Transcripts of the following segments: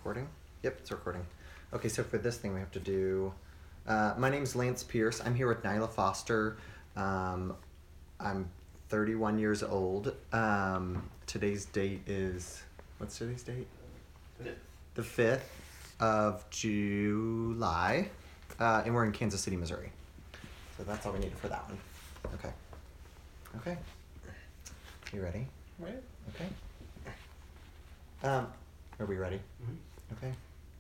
recording? Yep, it's recording. Okay, so for this thing we have to do... my name's Lance Pierce. I'm here with Nyla Foster. I'm 31 years old. Today's date is... What's today's date? The 5th of July. And we're in Kansas City, Missouri. So that's all we needed for that one. Okay. You ready? Right. Okay. Are we ready? Mm-hmm. Okay.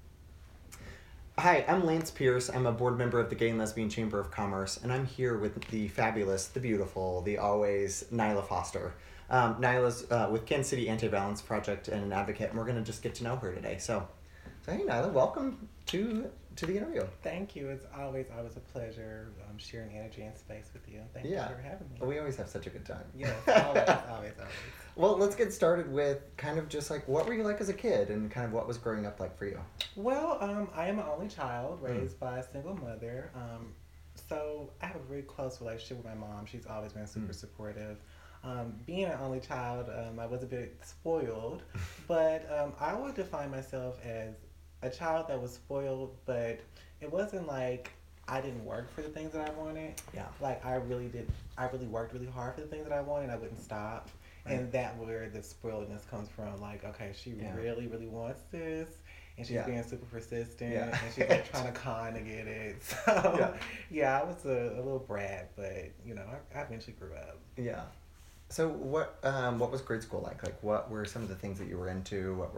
Hi, I'm Lance Pierce. I'm a board member of the Gay and Lesbian Chamber of Commerce, and I'm here with the fabulous, the beautiful, the always Nyla Foster. Nyla's with Kansas City Anti-Violence Project and an advocate, and we're going to just get to know her today. So hey, Nyla, welcome to the interview. Thank you. It's always a pleasure sharing energy and space with you. Thank you for having me. We always have such a good time. Yes, always. Well, let's get started with kind of just like, what were you like as a kid and kind of what was growing up like for you? Well, I am an only child raised by a single mother. So I have a really close relationship with my mom. She's always been super supportive. Being an only child, I was a bit spoiled, but I would define myself as a child that was spoiled, but it wasn't like I didn't work for the things that I wanted. Yeah. Like I really worked really hard for the things that I wanted. I wouldn't stop. Right. And that where the spoiledness comes from. Like, okay, she really, really wants this, and she's being super persistent, and she's like trying to con to get it. So I was a little brat, but I eventually grew up. Yeah. So what was grade school like? Like, what were some of the things that you were into? What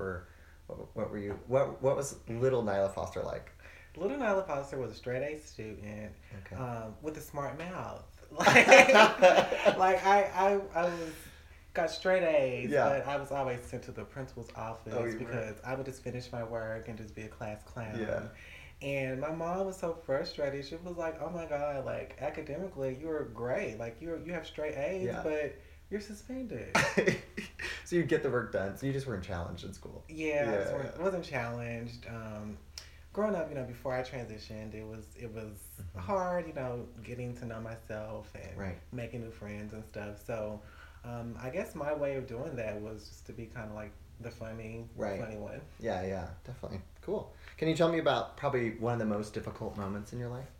was little Nyla Foster like? Little Nyla Foster was a straight A student, with a smart mouth. Like I got straight A's, but I was always sent to the principal's office because I would just finish my work and just be a class clown. Yeah. And my mom was so frustrated. She was like, "Oh my God, like academically, you're great. Like you have straight A's, but you're suspended." So you get the work done. So you just weren't challenged in school. I wasn't challenged. Growing up, before I transitioned, it was hard, getting to know myself and making new friends and stuff. So I guess my way of doing that was just to be kind of like the funny one. Yeah, definitely. Cool. Can you tell me about probably one of the most difficult moments in your life?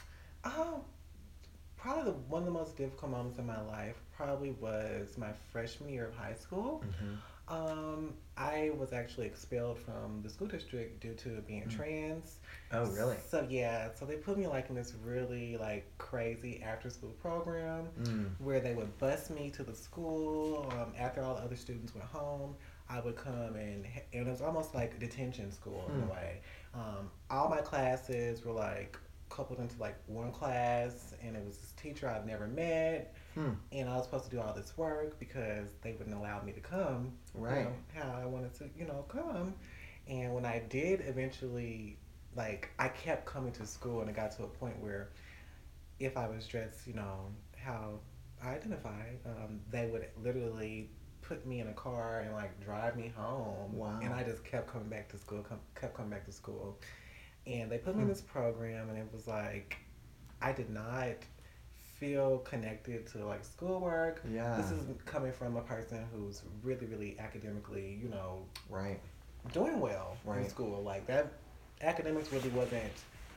Probably one of the most difficult moments in my life probably was my freshman year of high school. Mm-hmm. I was actually expelled from the school district due to being trans. Oh, really? So they put me like in this really like crazy after school program where they would bus me to the school. After all the other students went home, I would come and it was almost like detention school in a way. All my classes were like coupled into like one class, and it was this teacher I've never met, and I was supposed to do all this work because they wouldn't allow me to come how I wanted to come. And when I did eventually, like, I kept coming to school, and it got to a point where if I was dressed how I identified, they would literally put me in a car and like drive me home. Wow. And I just kept coming back to school. And they put me in this program, and it was like, I did not feel connected to like schoolwork. Yeah. This is coming from a person who's really, really academically, doing well in school. Like that, academics really wasn't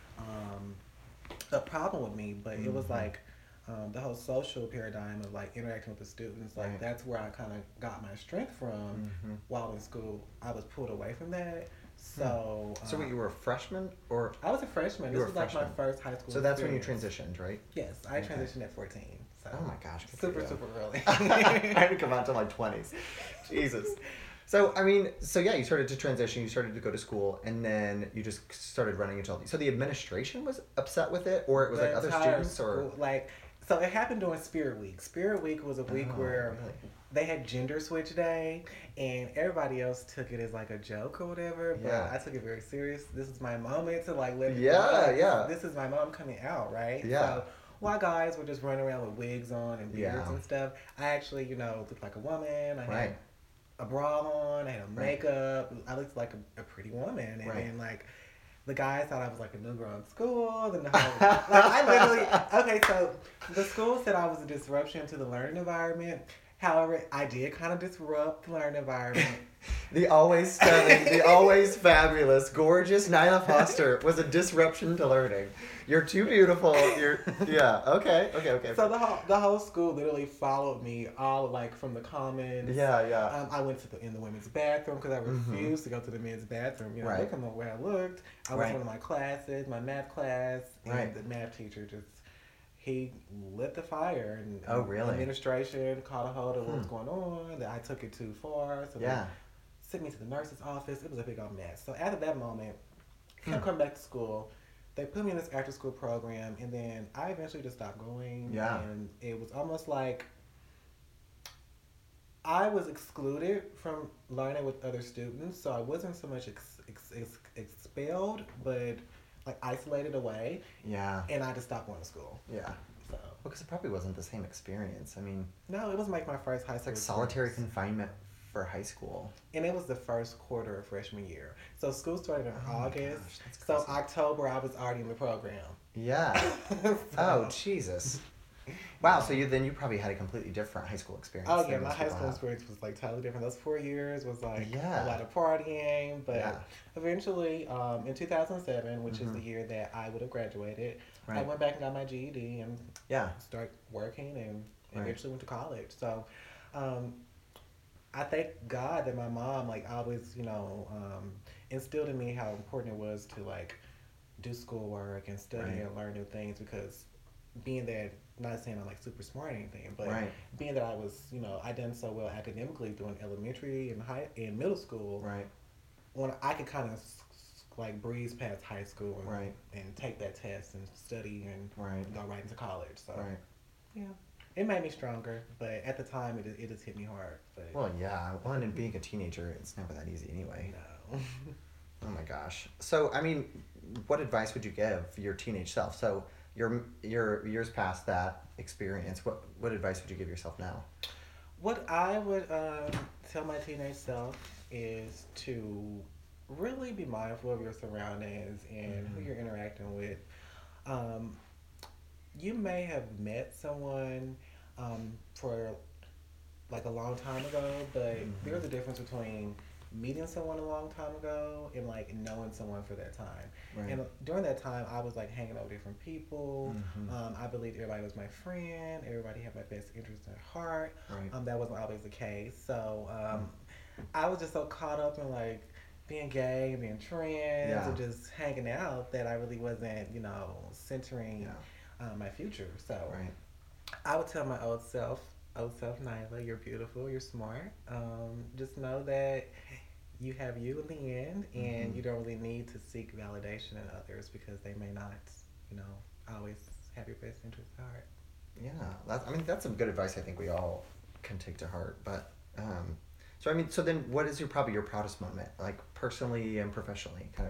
a problem with me, but it was like the whole social paradigm of like interacting with the students. Like that's where I kind of got my strength from while in school. I was pulled away from that. So you were a freshman, or I was a freshman. This was like my first high school. So that's when you transitioned, right? Yes, I transitioned at 14. So oh my gosh, super early. I didn't come out till my 20s. Jesus. So you started to transition. You started to go to school, and then you just started running into all these. So the administration was upset with it, or it was like other students, school, or so it happened during Spirit Week. Spirit Week was a week where they had gender switch day, and everybody else took it as like a joke or whatever. But I took it very serious. This is my moment to like let people know, this is my mom coming out, right? Yeah. So while guys were just running around with wigs on and beards and stuff, I actually looked like a woman. I had a bra on. I had a makeup. I looked like a pretty woman, and then like. The guys thought I was like a new girl in school. Then the whole, so the school said I was a disruption to the learning environment, However, I did kind of disrupt the learning environment. The always stunning, the always fabulous, gorgeous Nyla Foster was a disruption to learning. You're too beautiful. Yeah. Okay. So the whole school literally followed me all like from the commons. Yeah. I went to in the women's bathroom because I refused to go to the men's bathroom. You know, Right. look at the way I looked. I went to one of my classes, my math class, and Right. the math teacher just he lit the fire and Oh, really? administration caught a hold of what was going on. That I took it too far. So Yeah. they sent me to the nurse's office. It was a big old mess. So after that moment, I come back to school. They put me in this after school program, and then I eventually just stopped going. Yeah. And it was almost like I was excluded from learning with other students, so I wasn't so much expelled, but like isolated away. Yeah. And I just stopped going to school. Yeah. So Because it probably wasn't the same experience. I mean, no, it was like my first high it's school. like solitary experience. confinement for high school. And it was the first quarter of freshman year. So school started in August. Gosh, that's So crazy. October, I was already in the program. Yeah. So- Oh, Jesus. Wow, so you probably had a completely different high school experience. Oh than yeah, my most high people school have. experience was like totally different. Those 4 years was like Yeah. a lot of partying, but Yeah. eventually, in 2007, which is the year that I would have graduated, I Right. went back and got my GED and Yeah. started working and Right. eventually went to college. So, I thank God that my mom like always, instilled in me how important it was to like do schoolwork and study Right. and learn new things because being that not saying I'm like super smart or anything, but Right. being that I was, I done so well academically during elementary and middle school, Right. when I could kind of like breeze past high school and, Right. and take that test and study and Right. go right into college. So Right. yeah, it made me stronger, but at the time it just hit me hard. But Well, yeah. Well, and being a teenager, it's never that easy anyway. no. Oh my gosh. So, I mean, what advice would you give your teenage self? So, your years past that experience, what advice would you give yourself now? What I would tell my teenage self is to really be mindful of your surroundings and who you're interacting with. You may have met someone for like a long time ago, but there's a difference between meeting someone a long time ago and like knowing someone for that time. Right. And during that time, I was like hanging out with different people. I believed everybody was my friend. Everybody had my best interest at heart. Right. That wasn't always the case. So I was just so caught up in like being gay and being trans and just hanging out that I really wasn't, centering my future. So Right. I would tell my old self, Nyla, you're beautiful, you're smart. Just know that you have you in the end, and you don't really need to seek validation in others because they may not, always have your best interest at heart. Yeah. That's some good advice I think we all can take to heart. But, so then what is your proudest moment, like personally and professionally, kind of?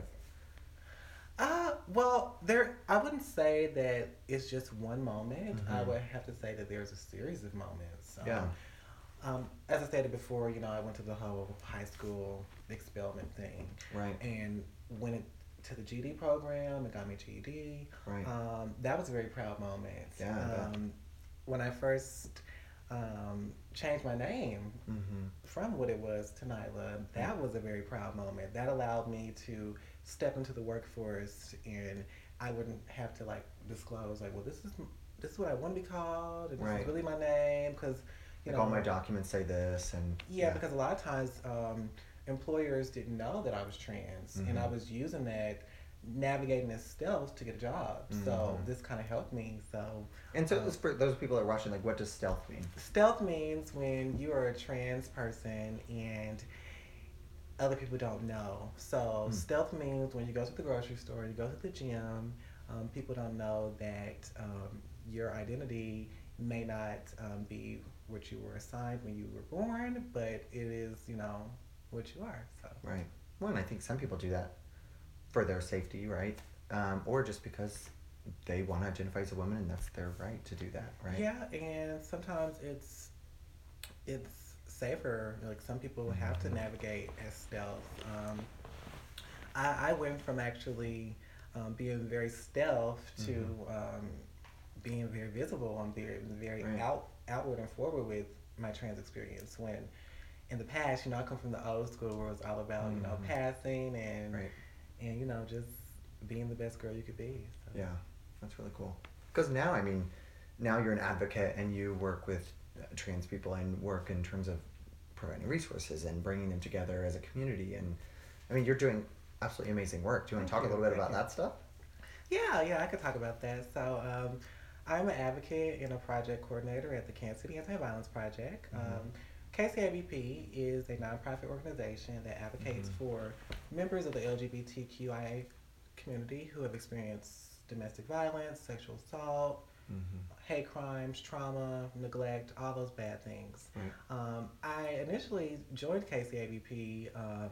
Well, I wouldn't say that it's just one moment. I would have to say that there's a series of moments. As I stated before, I went to the whole high school expellment thing. Right. And went to the GED program and got my GED. Right. That was a very proud moment. Yeah, I bet. When I first changed my name from what it was to Nyla, that was a very proud moment. That allowed me to step into the workforce, and I wouldn't have to like disclose like, well, this is what I want to be called, and this Right. is really my name, because All my documents say this, and yeah, because a lot of times employers didn't know that I was trans, and I was using that, navigating as stealth to get a job. So this kind of helped me. So and so for those people that are watching, like, what does stealth mean? stealth means when you are a trans person and other people don't know. So stealth means when you go to the grocery store, you go to the gym, people don't know that your identity may not be what you were assigned when you were born, but it is, what you are. So Right. Well, and I think some people do that for their safety, right? Or just because they want to identify as a woman, and that's their right to do that, right? yeah, and sometimes it's safer. Like some people have to navigate as stealth. I went from actually being very stealth to being very visible and very Right. outward and forward with my trans experience. When in the past, I come from the old school where it was all about passing and just being the best girl you could be. So. Yeah, that's really cool. Because now, now you're an advocate and you work with trans people and work in terms of providing resources and bringing them together as a community. And you're doing absolutely amazing work. Do you want to talk a little bit about that stuff? Yeah, I could talk about that. So I'm an advocate and a project coordinator at the Kansas City Anti-Violence Project. KCABP is a nonprofit organization that advocates for members of the LGBTQIA community who have experienced domestic violence, sexual assault, hate crimes, trauma, neglect, all those bad things. Right. I initially joined KCABP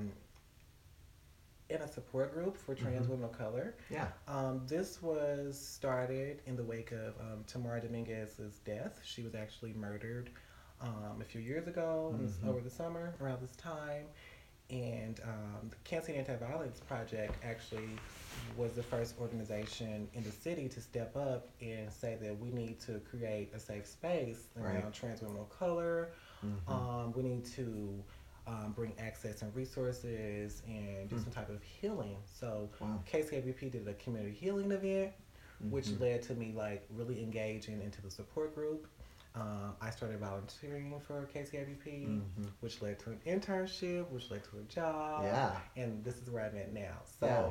in a support group for trans women of color. Yeah. This was started in the wake of Tamara Dominguez's death. She was actually murdered a few years ago, over the summer, around this time. And the Kansas City Anti-Violence Project actually was the first organization in the city to step up and say that we need to create a safe space around trans women of color. We need to bring access and resources and do some type of healing. So KCABP did a community healing event, which led to me really engaging into the support group. I started volunteering for KCABP, which led to an internship, which led to a job. Yeah. And this is where I'm at now. So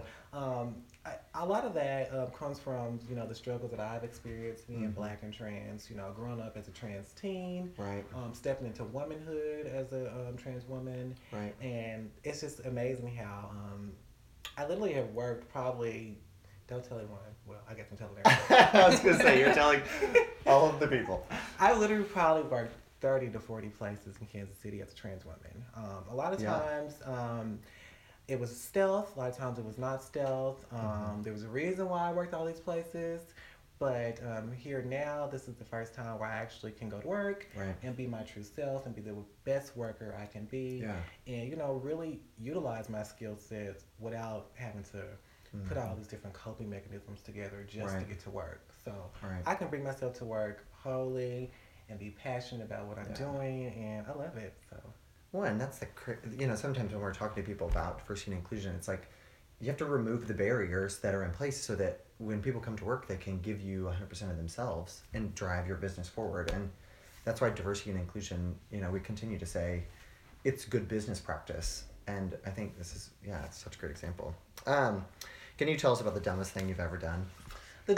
a lot of that comes from, the struggles that I've experienced being Black and trans, growing up as a trans teen, stepping into womanhood as a trans woman. Right. And it's just amazing how I literally have worked probably... Don't tell anyone. Well, I guess I'm telling everyone. I was going to say, you're telling all of the people. I literally probably worked 30 to 40 places in Kansas City as a trans woman. A lot of times it was stealth. A lot of times it was not stealth. There was a reason why I worked all these places. But here now, this is the first time where I actually can go to work and be my true self and be the best worker I can be. Yeah. And, really utilize my skill sets without having to put all these different coping mechanisms together just to get to work. So I can bring myself to work wholly and be passionate about what I'm doing, and I love it. So. Well, and that's sometimes when we're talking to people about diversity and inclusion, it's like you have to remove the barriers that are in place so that when people come to work, they can give you 100% of themselves and drive your business forward. And that's why diversity and inclusion, we continue to say it's good business practice. And I think this is, it's such a great example. Can you tell us about the dumbest thing you've ever done? The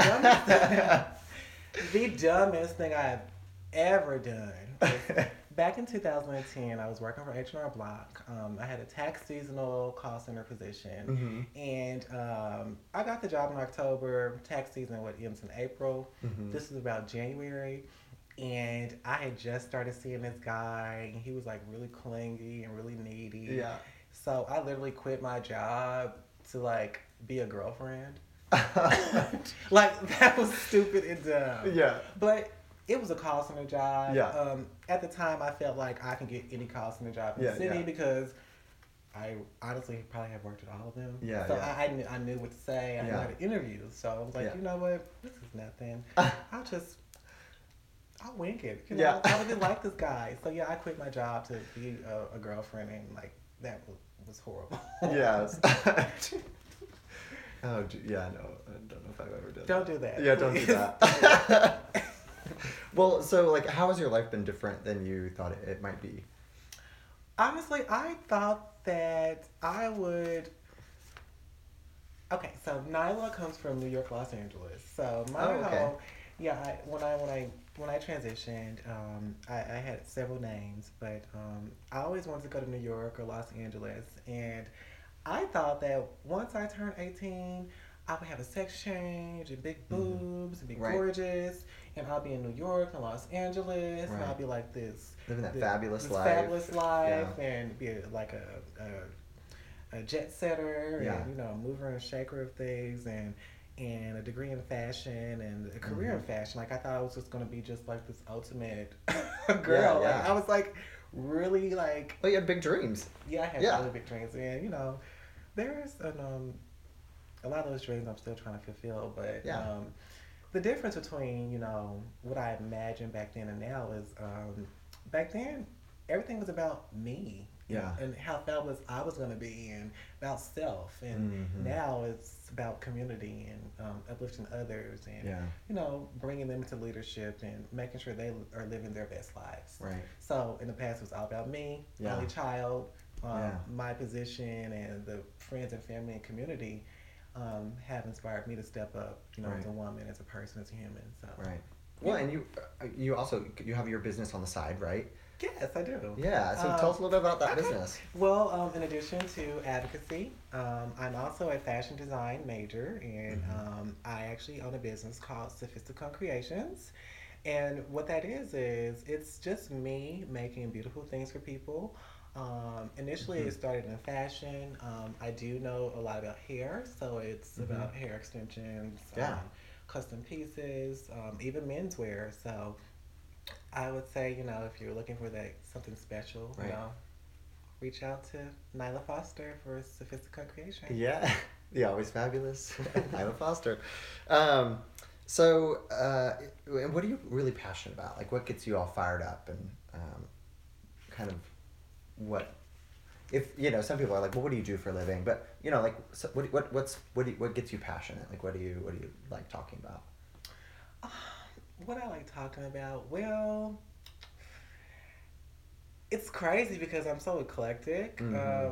dumbest thing I've ever done was back in 2010, I was working for H&R Block. I had a tax seasonal call center position. And I got the job in October. Tax season ends in April. This is about January. And I had just started seeing this guy, and he was really clingy and really needy. Yeah. So I literally quit my job to be a girlfriend. That was stupid and dumb. Yeah. But it was a call center job. Yeah. At the time, I felt like I can get any call center job in the city because I honestly probably have worked at all of them. Yeah. So I knew what to say. I knew how to interview. So I was like, you know what? This is nothing. I'll wing it. I really like this guy. So I quit my job to be a girlfriend, and that was horrible. Yes. Oh, yeah, no, I don't know if I've ever done that. Don't do that. Yeah, don't do that. Well, so, how has your life been different than you thought it might be? Honestly, I thought that I would... Okay, so Nyla comes from New York, Los Angeles. So my home... Yeah, when I transitioned, I had several names, but I always wanted to go to New York or Los Angeles, and I thought that once I turned 18, I would have a sex change and big boobs and be gorgeous, and I'll be in New York and Los Angeles, and I'll be like this living that fabulous life, and be a jet setter, and mover and shaker of things, and a degree in fashion and a career in fashion. I thought I was just gonna be just this ultimate girl. I was really Oh, you had big dreams. Yeah, I had really big dreams, and there's a lot of those dreams I'm still trying to fulfill. But the difference between what I imagined back then and now is back then, everything was about me. Yeah. And how fabulous I was going to be, and about self. And Mm-hmm. now it's about community and uplifting others, and Yeah. bringing them into leadership and making sure they are living their best lives. Right. So in the past, it was all about me, Yeah. only child, Yeah. my position, and the friends and family and community have inspired me to step up, Right. as a woman, as a person, as a human. So Right. Well, and you also you have your business on the side, right? yes, I do. Yeah. So tell us a little bit about that Okay. business. Well, in addition to advocacy, I'm also a fashion design major, and I actually own a business called Sophisticon Creations. And what that is it's just me making beautiful things for people. Initially, Mm-hmm. it started in fashion. I do know a lot about hair, so it's Mm-hmm. about hair extensions, Yeah. custom pieces, even menswear. So I would say, if you're looking for that something special, Right. reach out to Nyla Foster for Sophisticate Creation. Yeah. The always fabulous Nyla Foster. Um, and what are you really passionate about? Like, what gets you all fired up, and kind of what? If some people are like, well, what do you do for a living? But like, so what gets you passionate? Like, what do you like talking about? What I like talking about? Well, it's crazy because I'm so eclectic. Mm-hmm.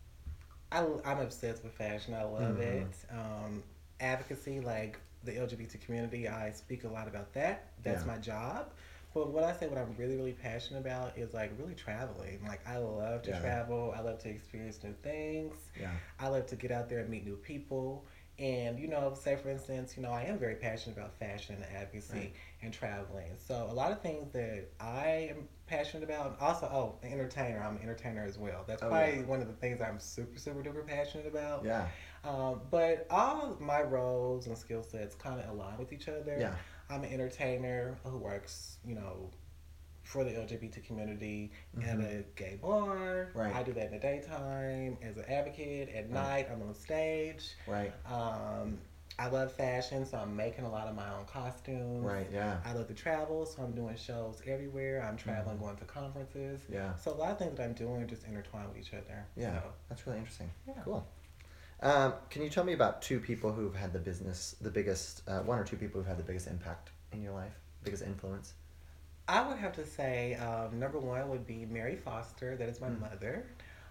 I'm obsessed with fashion. I love Mm-hmm. it. Advocacy, like the LGBT community, I speak a lot about that. That's Yeah. my job. But what I'm really, really passionate about is like really traveling. Like I love to Yeah. travel. I love to experience new things. Yeah. I love to get out there and meet new people. And say for instance, I am very passionate about fashion and advocacy Right. and traveling. So a lot of things that I am passionate about. Also, an entertainer. I'm an entertainer as well. That's probably Yeah. one of the things I'm super, super duper passionate about. Yeah. But all of my roles and skill sets kind of align with each other. Yeah. I'm an entertainer who works, for the LGBT community at Mm-hmm. a gay bar. Right. I do that in the daytime as an advocate. At night, I'm on stage. Right. I love fashion, so I'm making a lot of my own costumes. Right. Yeah. I love to travel, so I'm doing shows everywhere. I'm traveling, going to conferences. Yeah. So a lot of things that I'm doing just intertwine with each other. Yeah. So, That's really interesting. yeah. Cool. Can you tell me about two people who've had the biggest, one or two people who've had the biggest impact in your life, biggest influence? I would have to say number one would be Mary Foster. That is my mother.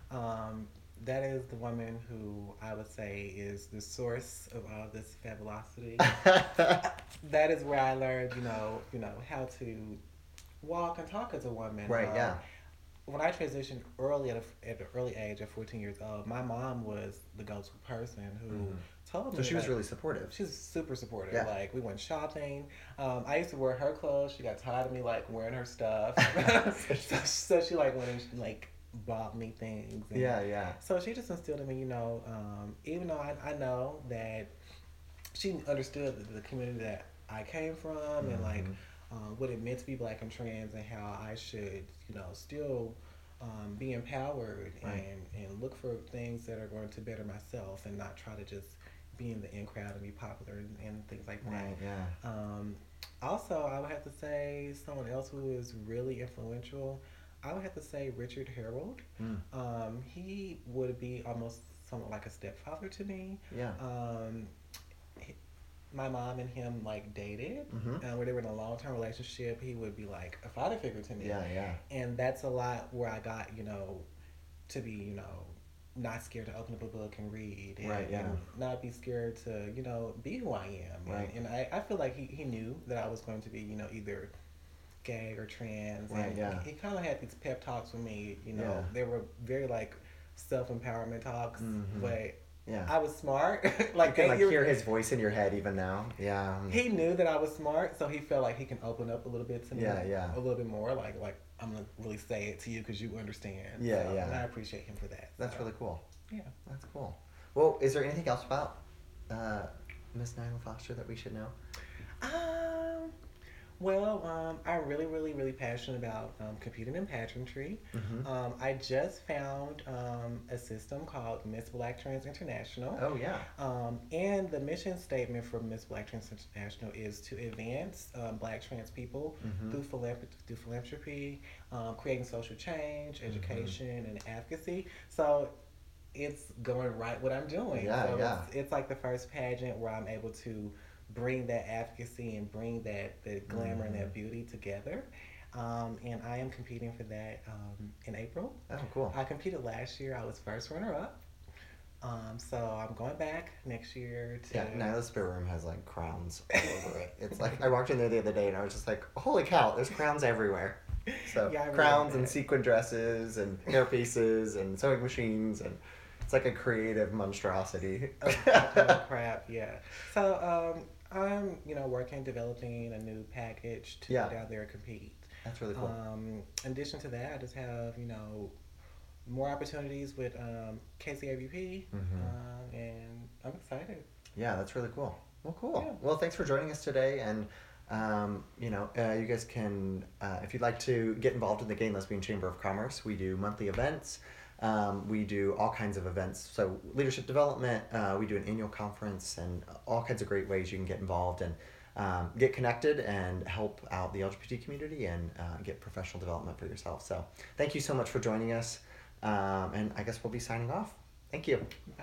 That is the woman who I would say is the source of all this fabulosity. That is where I learned, how to walk and talk as a woman. Right. Yeah. When I transitioned early at an early age of 14 years old, my mom was the go-to person who told me. So she was really supportive. She was super supportive. Yeah. Like we went shopping. I used to wear her clothes. She got tired of me like wearing her stuff. so she like went and like bought me things. And Yeah. so she just instilled in me, even though I know that she understood the community that I came from and like what it meant to be black and trans and how I should, still be empowered Right. and look for things that are going to better myself and not try to just be in the in crowd and be popular and things like that. Right. Yeah. Also, I would have to say someone else who is really influential. I would have to say Richard Harold. He would be almost somewhat like a stepfather to me. Yeah. My mom and him like dated, where they were in a long term relationship. He would be like a father figure to me. Yeah. And that's a lot where I got, to be, not scared to open up a book and read. And, Right, yeah. and not be scared to, be who I am. Right. And I feel like he knew that I was going to be, either gay or trans. Right, and yeah. he kind of had these pep talks with me, Yeah. They were very like self-empowerment talks, but Yeah. I was smart. You can hear his voice in your head even now. Yeah. He knew that I was smart, so he felt like he can open up a little bit to me. Yeah. A little bit more, like I'm gonna really say it to you because you understand. Yeah, so, yeah. And I appreciate him for that. That's really cool. Yeah. That's cool. Well, is there anything else about Miss Nyla Foster that we should know? Um. I'm really, really, really passionate about competing in pageantry. Mm-hmm. I just found a system called Miss Black Trans International. Oh yeah. And the mission statement for Miss Black Trans International is to advance Black trans people Mm-hmm. through philanthropy, creating social change, Mm-hmm. education, and advocacy. So it's going right what I'm doing. Yeah, So yeah. it's like the first pageant where I'm able to bring that advocacy and bring that the glamour and Mm-hmm. that beauty together. And I am competing for that in April. Oh, cool. I competed last year. I was first runner up. So I'm going back next year to. Yeah, Nyla's spare room has like crowns all over it. It's like I walked in there the other day and I was just like, holy cow, there's crowns everywhere. So Yeah, I really crowns like and that. sequin dresses and hairpieces and sewing machines and it's like a creative monstrosity. Oh crap, yeah. So I'm working developing a new package to Yeah. go down there and compete. That's really cool. In addition to that, I just have more opportunities with KCAVP, Mm-hmm. and I'm excited. Yeah, that's really cool. Well, cool. Yeah. Well, thanks for joining us today. And, you guys can, if you'd like to get involved in the Gay and Lesbian Chamber of Commerce, we do monthly events. We do all kinds of events. So, leadership development, we do an annual conference and all kinds of great ways you can get involved and get connected and help out the LGBT community and get professional development for yourself. So, thank you so much for joining us. And I guess we'll be signing off. Thank you. Bye.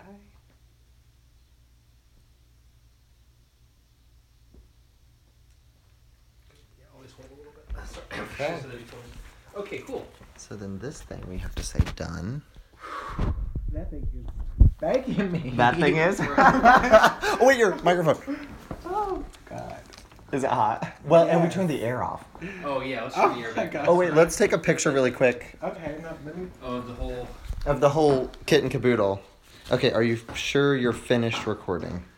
Yeah, always hold a little bit. Sorry. Okay. So then you told me. Okay, cool. So then this thing we have to say done. That thing is begging me. That thing is? Oh, wait, your microphone. Oh God. Is it hot? Well, and we Yes. turned the air off. Oh yeah, let's Oh turn the air my back. God. Oh, wait, let's take a picture really quick Okay, no, let me. Of the whole. of the whole kit and caboodle. Okay, are you sure you're finished recording?